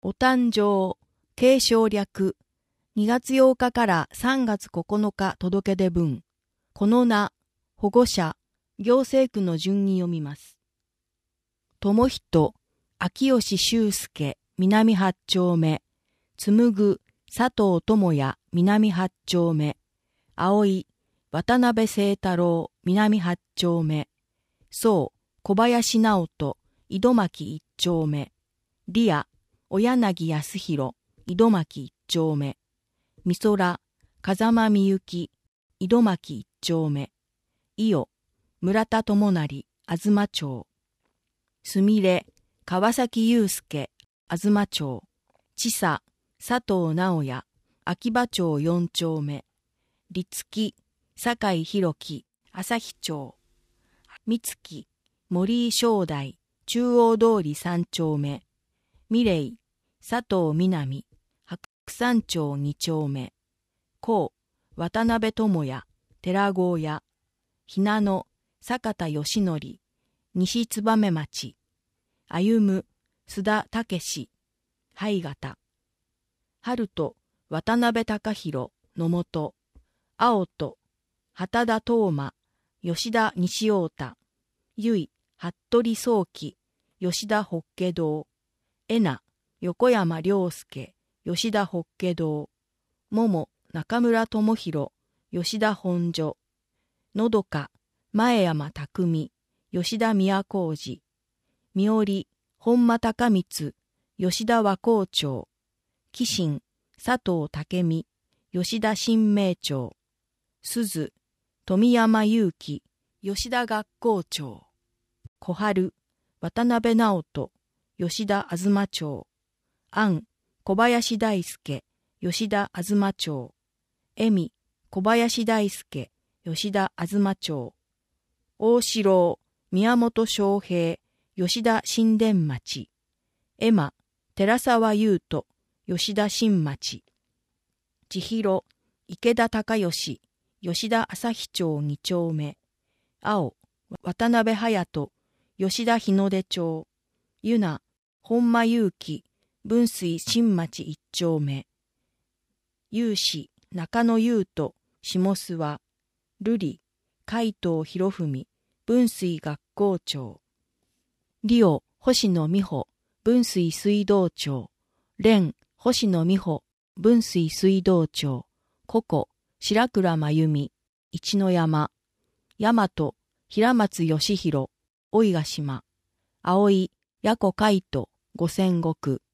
お誕生、継承略、2月8日から3月9日届け出分、この名、保護者、行政区の順に読みます。友人、秋吉修介、南8丁目、紡佐藤智也、南8丁目、葵、渡辺清太郎、南8丁目、宋、小林直人、井戸巻1丁目、リア、小柳康弘、井戸巻1丁目、美空、風間みゆき、井戸巻1丁目、伊代、村田智成、東町、すみれ、川崎祐介、東町、千佐、佐藤直也、秋葉町4丁目、立木、酒井宏樹、旭町、三月、森井正代、中央通り3丁目、美玲、佐藤南、白山町2丁目、高、渡辺智也、寺郷屋、ひなの、坂田義則、西燕町、歩、須田武史、灰形、春と、渡辺隆弘、野本、青と、畑田東馬、吉田西太田、由服部宗樹、吉田法華堂、恵那、横山良介、吉田法華堂、桃、中村智弘、吉田本所、のどか、前山匠、吉田都寺、みおり、本間隆光、吉田和光町、紀信、佐藤武美、吉田新明町、鈴、富山祐樹、吉田学校長、小春、渡辺直人、吉田東町、安、小林大輔、吉田東町、恵美、小林大輔、吉田東町、大志郎、宮本昌平、吉田新田町、恵馬、寺沢優斗、吉田新町、千尋、池田孝義、吉田朝日町2丁目、青、渡辺隼人、吉田日の出町、ゆな、本間祐樹、分水新町1丁目、有志、中野優斗、下諏訪、瑠璃、海藤博文、分水学校長、リオ、星野美穂、分水水道庁、蓮、星野美穂、分水水道庁、ココ、白倉真由美、一の山、大和、平松義弘、大井ヶ島、葵、矢子海斗、五千石、